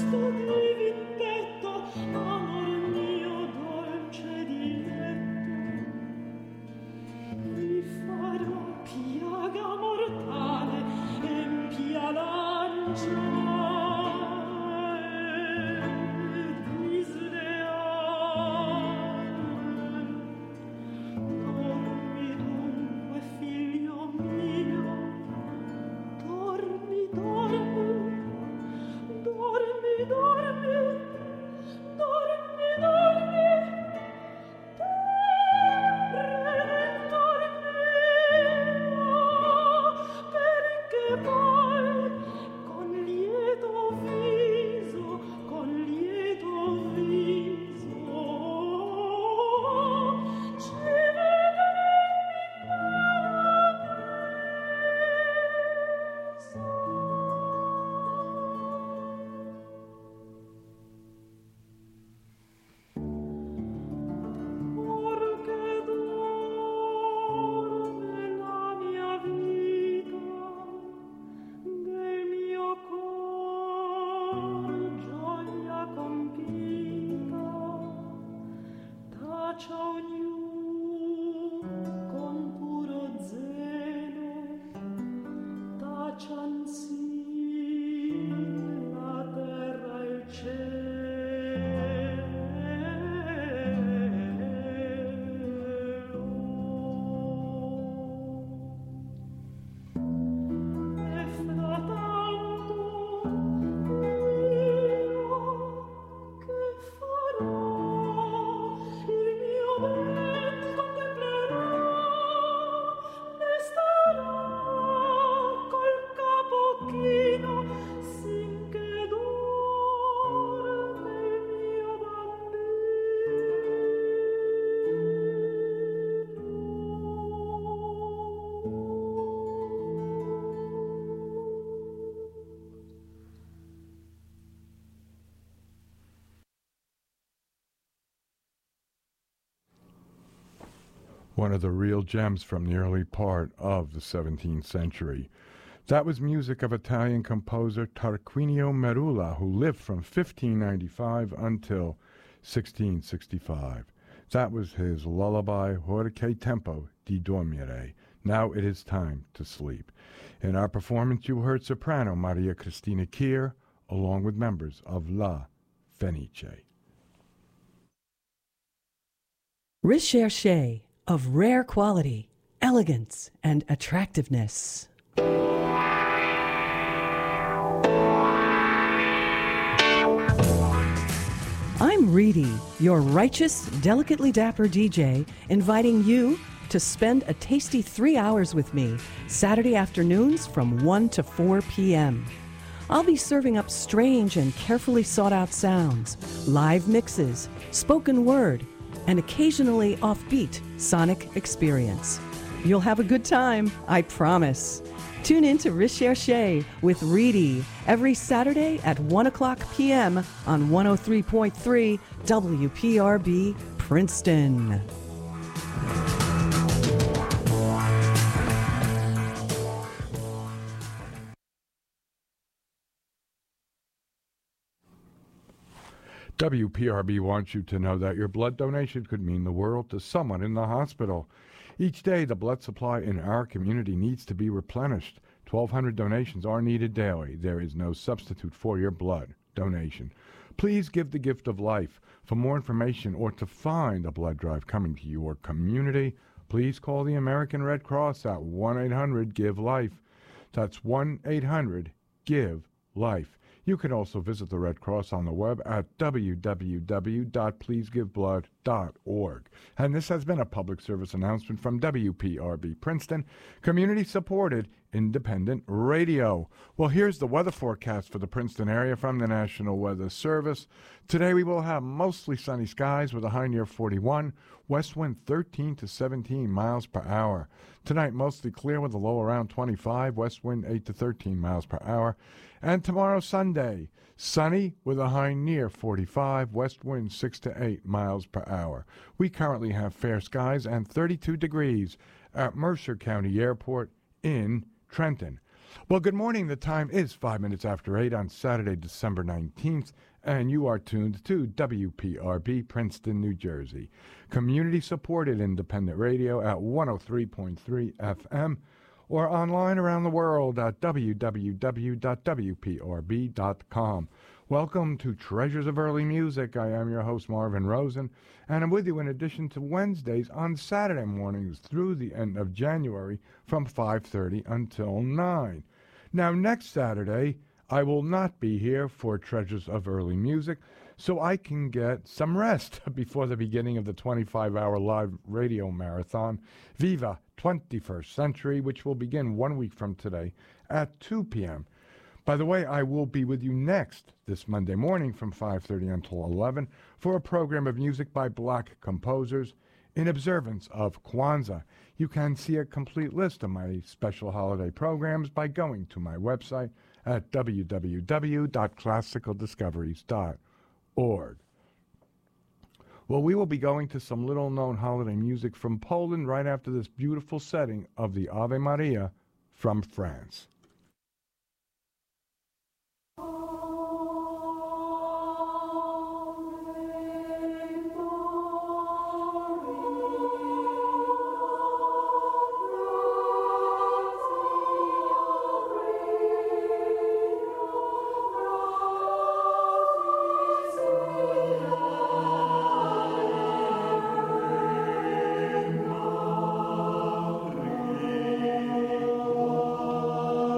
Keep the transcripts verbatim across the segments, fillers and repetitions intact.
One of the real gems from the early part of the seventeenth century. That was music of Italian composer Tarquinio Merula, who lived from fifteen ninety-five until sixteen sixty-five. That was his lullaby, Ora che tempo di dormire. Now it is time to sleep. In our performance, you heard soprano Maria Cristina Kier, along with members of La Fenice. Recherche of rare quality, elegance, and attractiveness. I'm Reedy, your righteous, delicately dapper D J, inviting you to spend a tasty three hours with me, Saturday afternoons from one to four p.m. I'll be serving up strange and carefully sought-out sounds, live mixes, spoken word, and occasionally offbeat sonic experience. You'll have a good time, I promise. Tune in to Recherche with Reedy every Saturday at one o'clock p.m. on one oh three point three W P R B Princeton. W P R B wants you to know that your blood donation could mean the world to someone in the hospital. Each day, the blood supply in our community needs to be replenished. twelve hundred donations are needed daily. There is no substitute for your blood donation. Please give the gift of life. For more information or to find a blood drive coming to your community, please call the American Red Cross at one eight hundred give life. That's one eight hundred give life. You can also visit the Red Cross on the web at w w w dot please give blood dot org. And this has been a public service announcement from W P R B Princeton, community-supported independent radio. Well, here's the weather forecast for the Princeton area from the National Weather Service. Today we will have mostly sunny skies with a high near forty-one, west wind thirteen to seventeen miles per hour. Tonight mostly clear with a low around twenty-five, west wind eight to thirteen miles per hour. And tomorrow, Sunday, sunny with a high near forty-five, west wind six to eight miles per hour. We currently have fair skies and thirty-two degrees at Mercer County Airport in Trenton. Well, good morning. The time is five minutes after eight on Saturday, December nineteenth, and you are tuned to W P R B, Princeton, New Jersey. Community-supported independent radio at one oh three point three F M or online around the world at w w w dot w p r b dot com. Welcome to Treasures of Early Music. I am your host, Marvin Rosen, and I'm with you in addition to Wednesdays on Saturday mornings through the end of January from five thirty until nine. Now, next Saturday, I will not be here for Treasures of Early Music, so I can get some rest before the beginning of the twenty-five hour live radio marathon, Viva twenty-first Century, which will begin one week from today at two p.m. By the way, I will be with you next this Monday morning from five thirty until eleven for a program of music by black composers in observance of Kwanzaa. You can see a complete list of my special holiday programs by going to my website at w w w dot classical discoveries dot org. Well, we will be going to some little-known holiday music from Poland right after this beautiful setting of the Ave Maria from France. Oh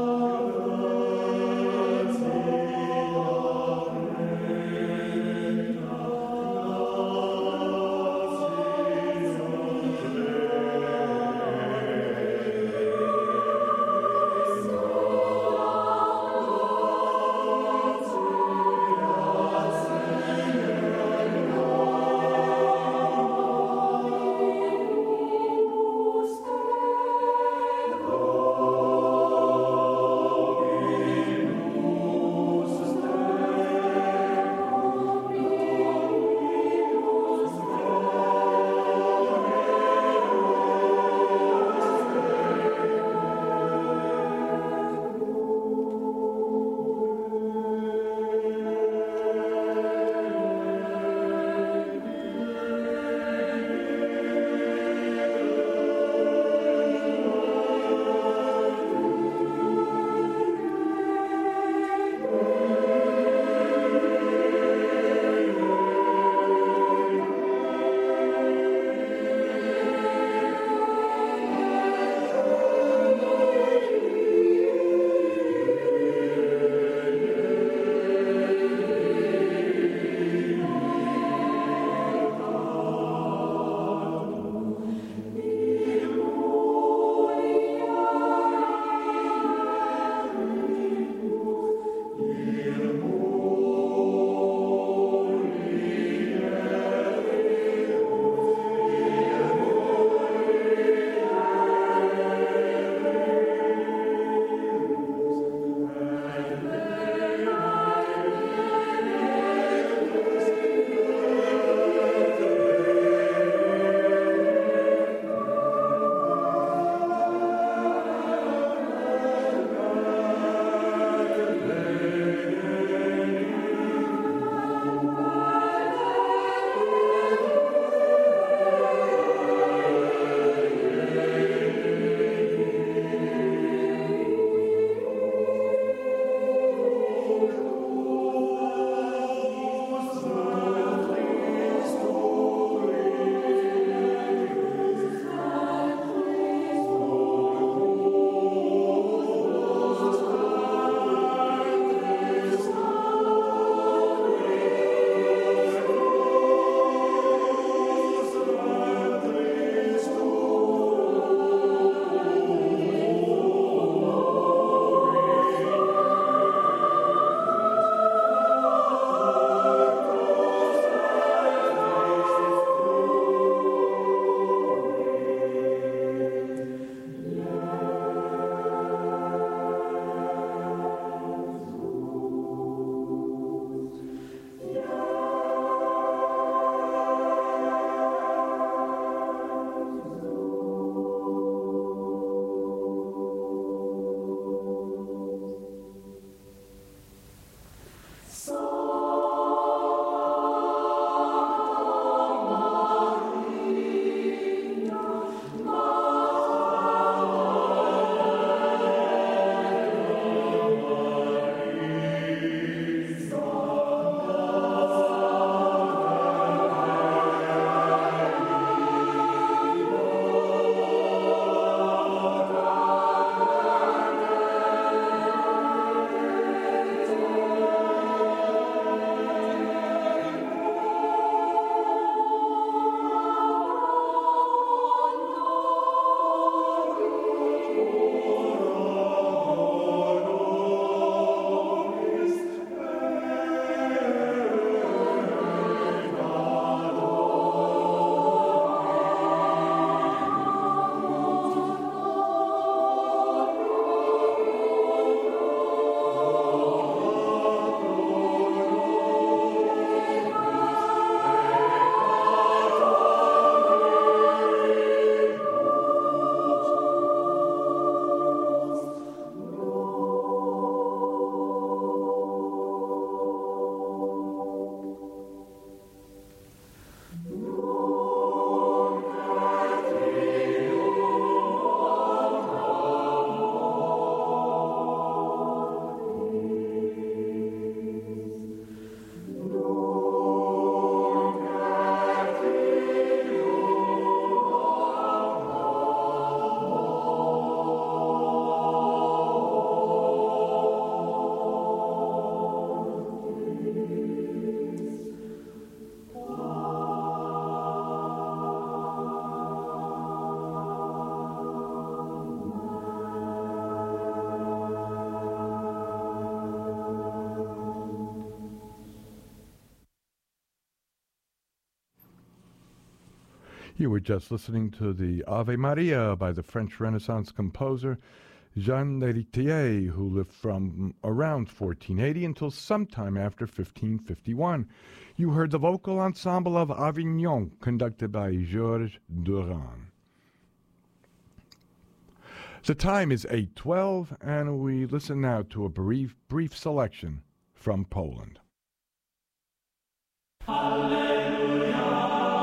You were just listening to the Ave Maria by the French Renaissance composer Jean L'Héritier, who lived from around fourteen eighty until sometime after fifteen fifty-one. You heard the vocal ensemble of Avignon, conducted by Georges Durand. The time is eight twelve, and we listen now to a brief, brief selection from Poland. Alleluia.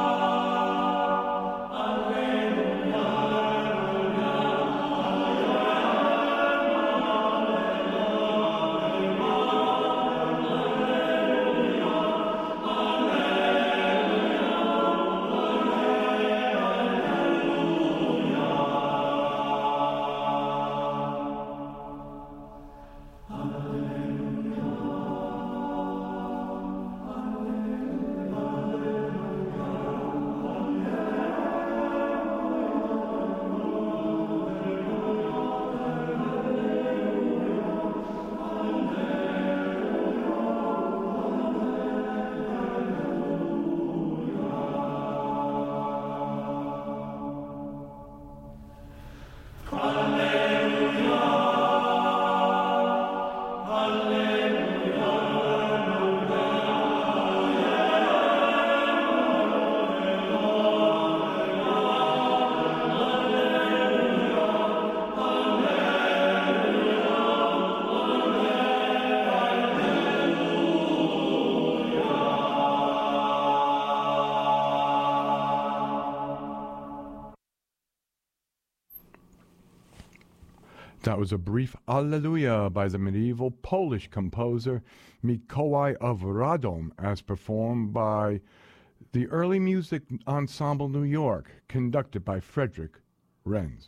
That was a brief Alleluia by the medieval Polish composer Mikołaj of Radom, as performed by the Early Music Ensemble New York, conducted by Frederick Renz.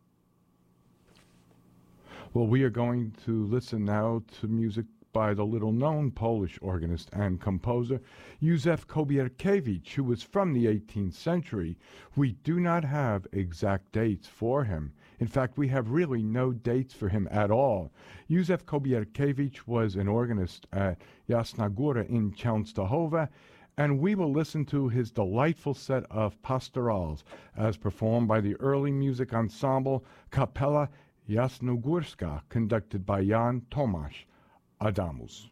Well, we are going to listen now to music by the little-known Polish organist and composer Józef Kobierkiewicz, who was from the eighteenth century. We do not have exact dates for him. In fact, we have really no dates for him at all. Józef Kobierkiewicz was an organist at Jasna Góra in Częstochowa, and we will listen to his delightful set of pastorals as performed by the early music ensemble Kapela Jasnogórska, conducted by Jan Tomasz Adamus.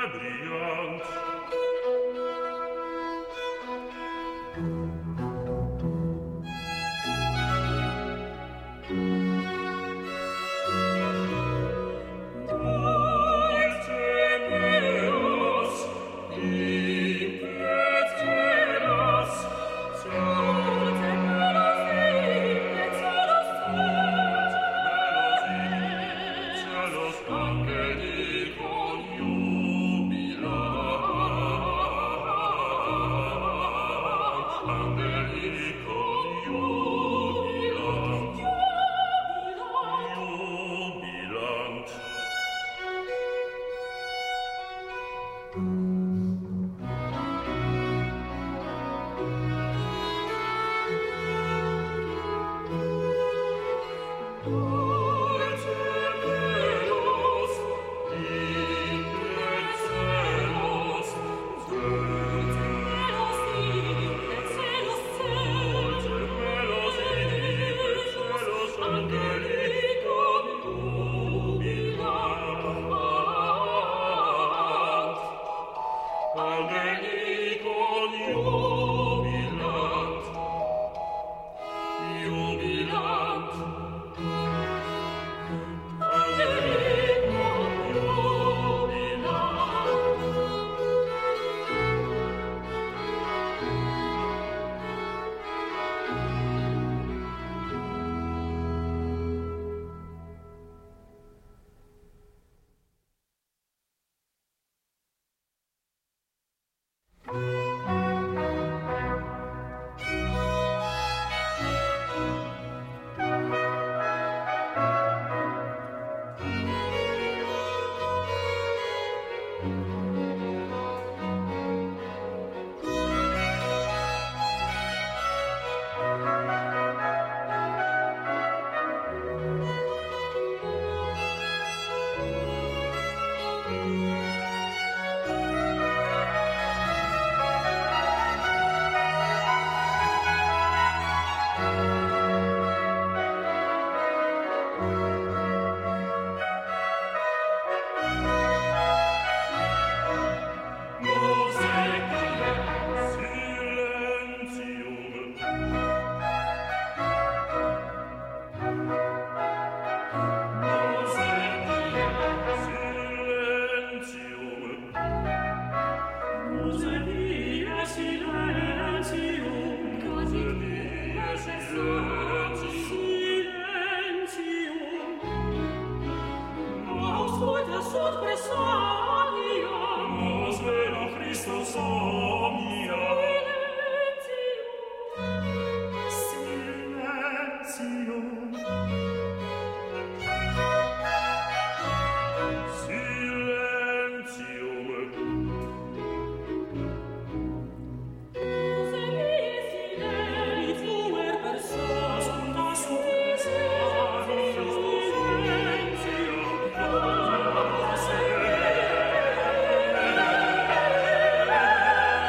Silenzio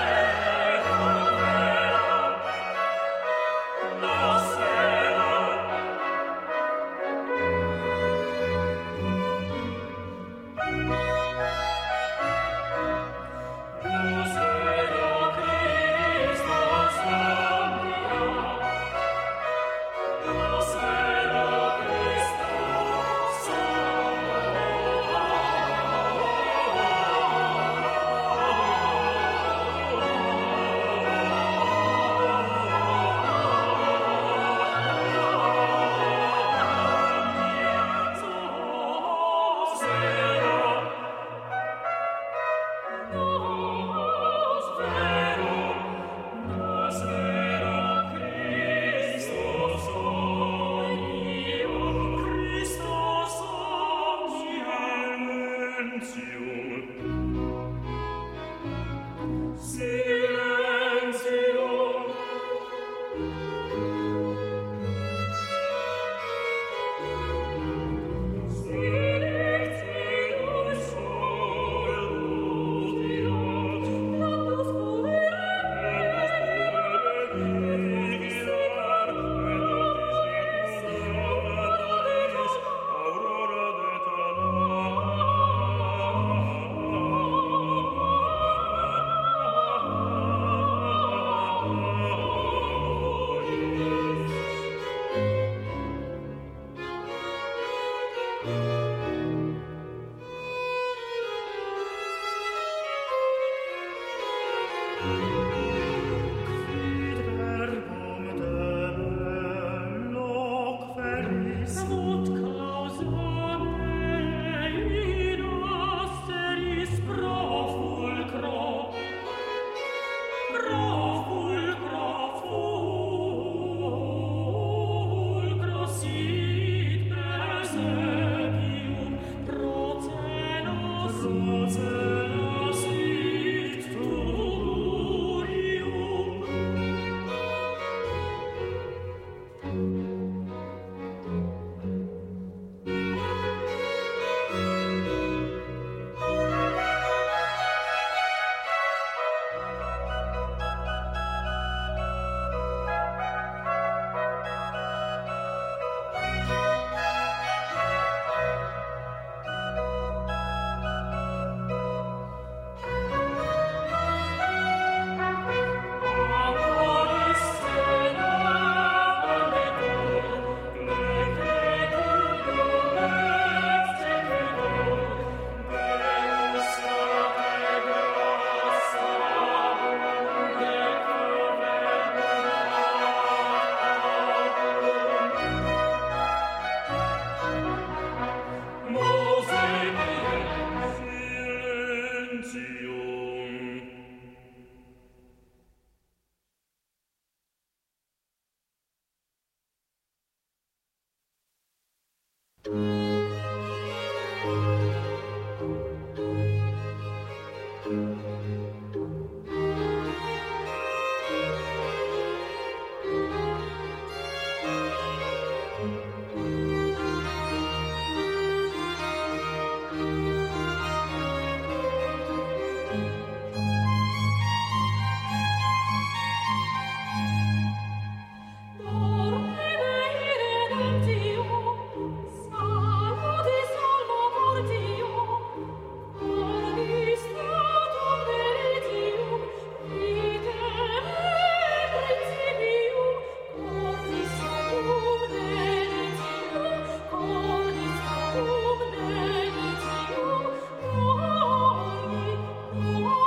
Oh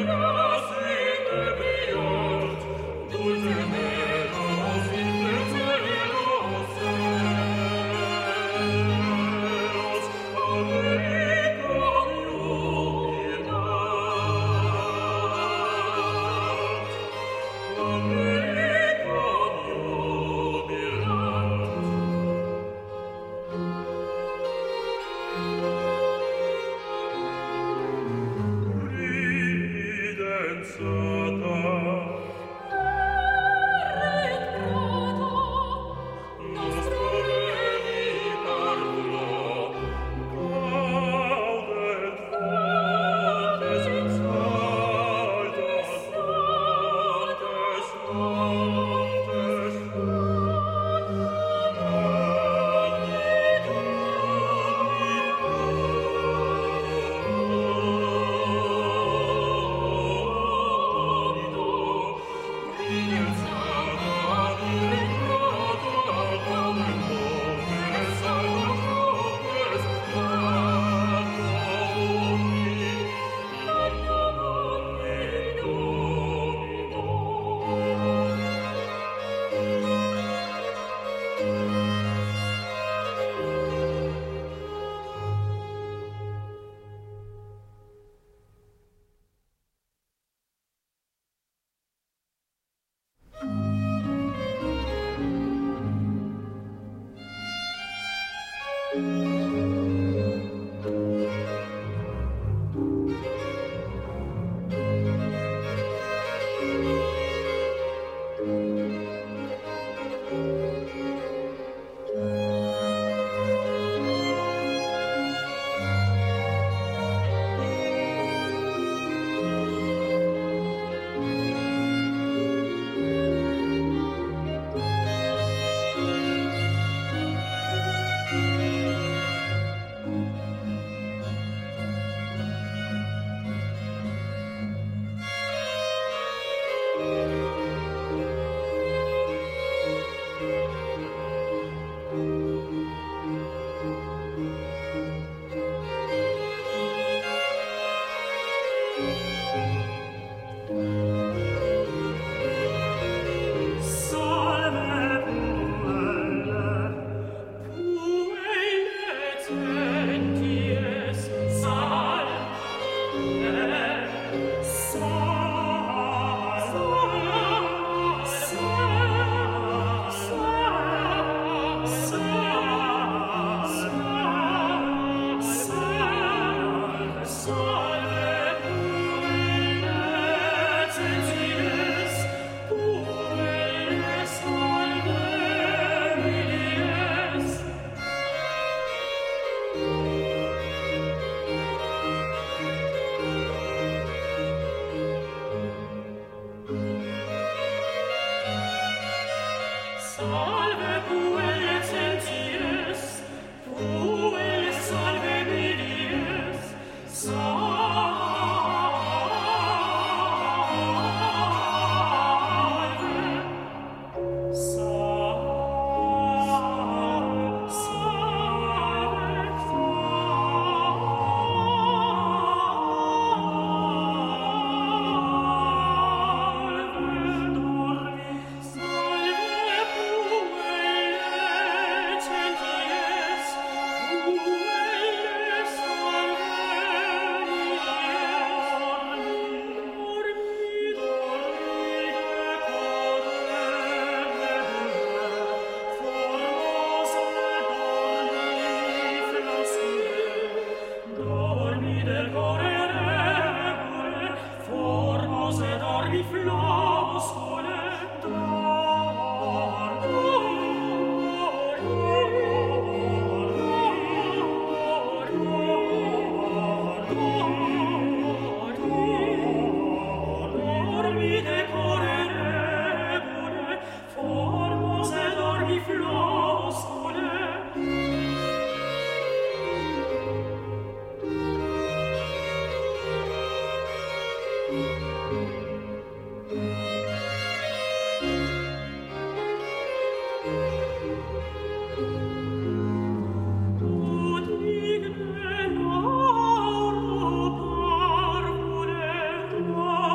Digne nauro parvule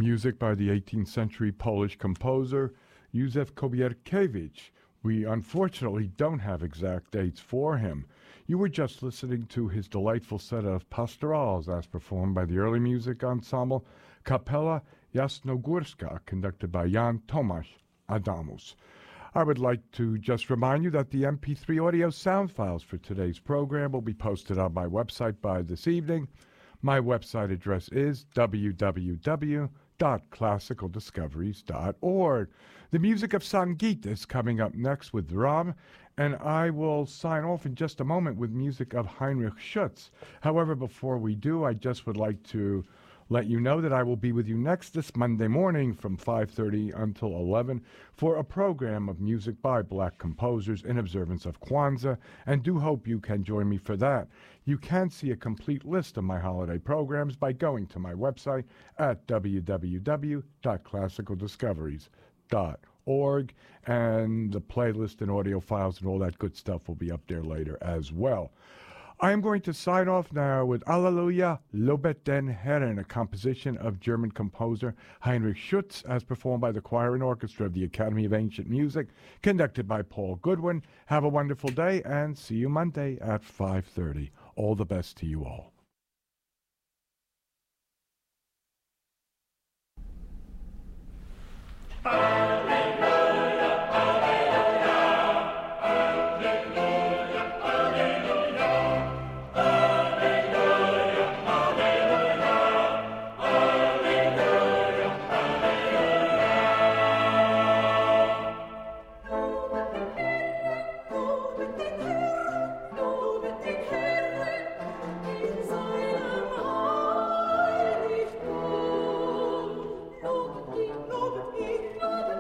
Music by the eighteenth century Polish composer Józef Kobierkiewicz. We unfortunately don't have exact dates for him. You were just listening to his delightful set of pastorals as performed by the early music ensemble Kapela Jasnogórska, conducted by Jan Tomasz Adamus. I would like to just remind you that the M P three audio sound files for today's program will be posted on my website by this evening. My website address is w w w dot classical discoveries dot org. The music of Sangeet is coming up next with Ram, and I will sign off in just a moment with music of Heinrich Schütz. However, before we do, I just would like to let you know that I will be with you next this Monday morning from five thirty until eleven for a program of music by black composers in observance of Kwanzaa, and do hope you can join me for that. You can see a complete list of my holiday programs by going to my website at w w w dot classical discoveries dot org, and the playlist and audio files and all that good stuff will be up there later as well. I am going to sign off now with Alleluia, Lobet den Herren, a composition of German composer Heinrich Schütz, as performed by the choir and orchestra of the Academy of Ancient Music, conducted by Paul Goodwin. Have a wonderful day, and see you Monday at five thirty. All the best to you all. Love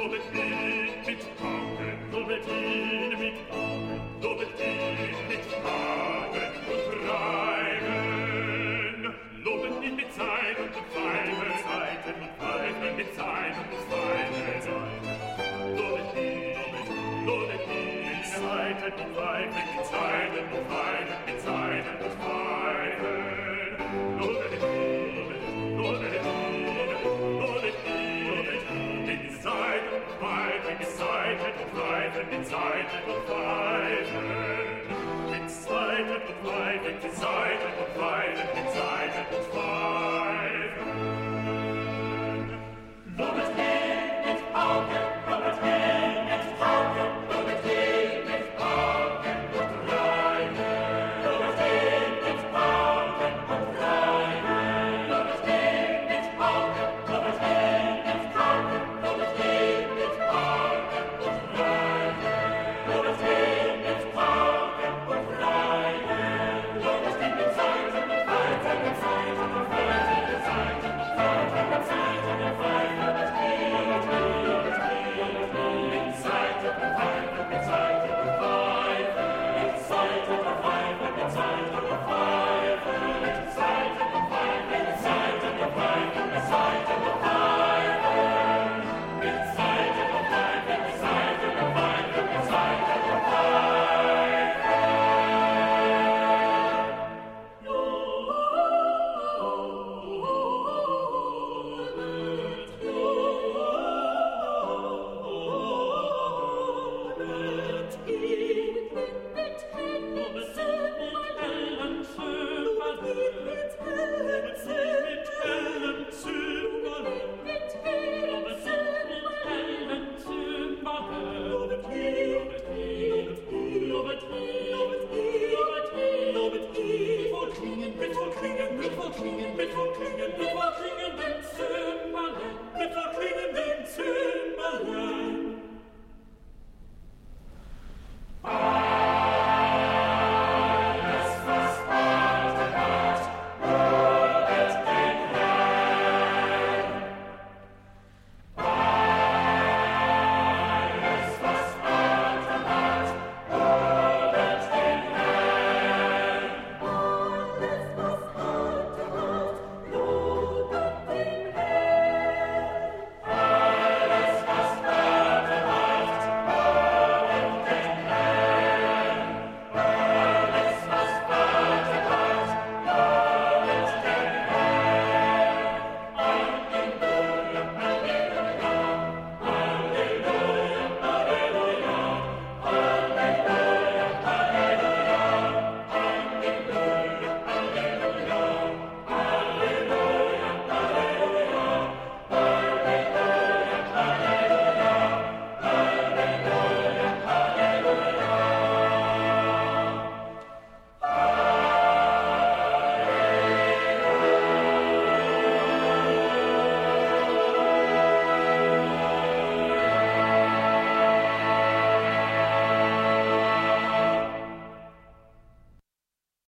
lobet ihn mit Pauken, lobet ihn mit Pauken, lobet ihn mit Hagen und Reiben. Lobet ihn mit Zeiten und Pfeifen, Zeiten und Pfeifen, mit Zeiten und Pfeifen, lobet ihn, lobet ihn mit Zeiten und Pfeifen, mit Zeiten und Pfeifen, mit Zeiten und Pfeifen. Lobet ihn, lobet ihn, lobet ihn, lobet ihn mit Zeiten und Pfeifen, mit Zeiten und Pfeifen, mit Zeiten und Pfeifen. Mit Zeiten und Pfeifen, mit Zeiten und Pfeifen, mit Zeiten und Pfeifen.